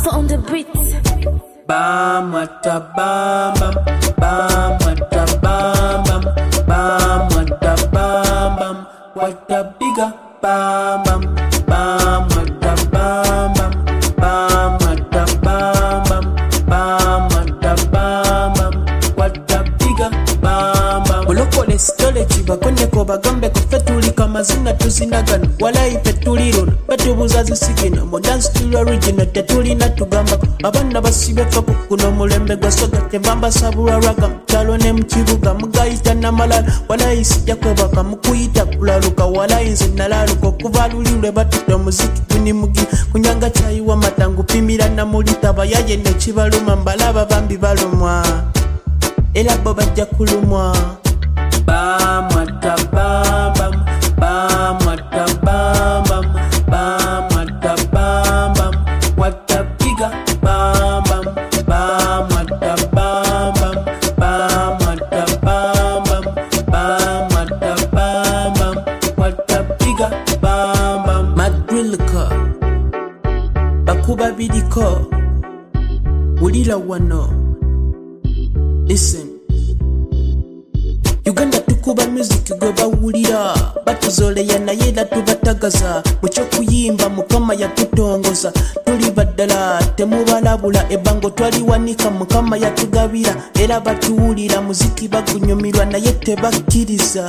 Alpha on the beat. Bam, what a bam, bam, bam, what a bam, bam, bam, what a bam, bam, what a bigger bam, bam, bam, what a bam, bam, bam, what a bam, bam, bam, what a bam, bam, what a bigger bam, bam. Mulokole stole chiba konye ko bagambe ko fetuli kama zina tuzinagana wala ifetuliro betubuza zisigina mo dance to original tetuli na tugamba abana basibe fa kuno mulembe gwasoga tembamba sabura raga mtalo ne mkibuga mugayita na malala wala isijja kwebaka mukuyita kulaluka wala inze nalaluka okuvalulirwe batuta muziki kuni mugi kunyanga chayiwa matangu pimira na mulita bayaye ne kibaluma mbalaba bambi balumwa era bo bajja kulumwa. Bam, what a bam, bam, bam, what a bam, bam, bam, what a bam, bam, what a bigger bam, bam, bam, what a bam, bam, bam, what a bam, bam, bam, what a bam, bam, what a bigger bam, bam. Madrilka, bakuba bidiko, ulila wano, listen. Uganda tukuba music gwe bawulira batuzoleya naye era tubatagaza mukyo kuyimba mukama yatutongoza tuli baddala temubalabula ebango twaliwanika mukama yatugabira era batuwulira muziki bagunyumirwa naye tebakkiriza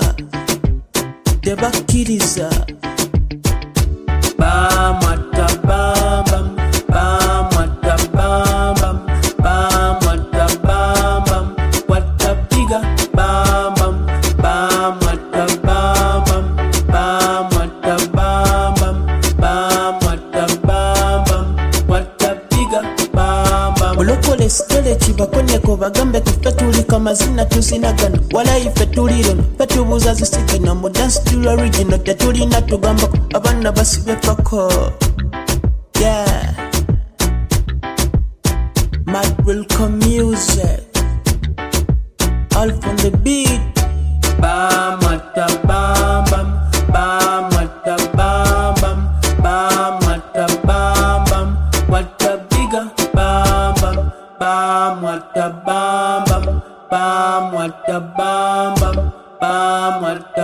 bam, what a bam, bam, bam, what a bam, bam, bam, what a bam, bam, what a bigger bam, bam, bam, what a bam, bam, bam, what a bam, bam, bam, what a bam, bam, what a bigger bam, bam. Mulokole stole chibakonye ko bagambe kufetulika mazina tuzinagana wala ifetuliro fetubuza zisigina mo dance to original tetulina tugamba abana basibe fako. Yeah, Madrilka music, Alpha on the beat. Bam, what a bam, bam, bam, what a bam, bam, bam, what a bam, bam, what a bigger bam, bam, bam, what a bam, bam, bam, what a bam, bam, bam, what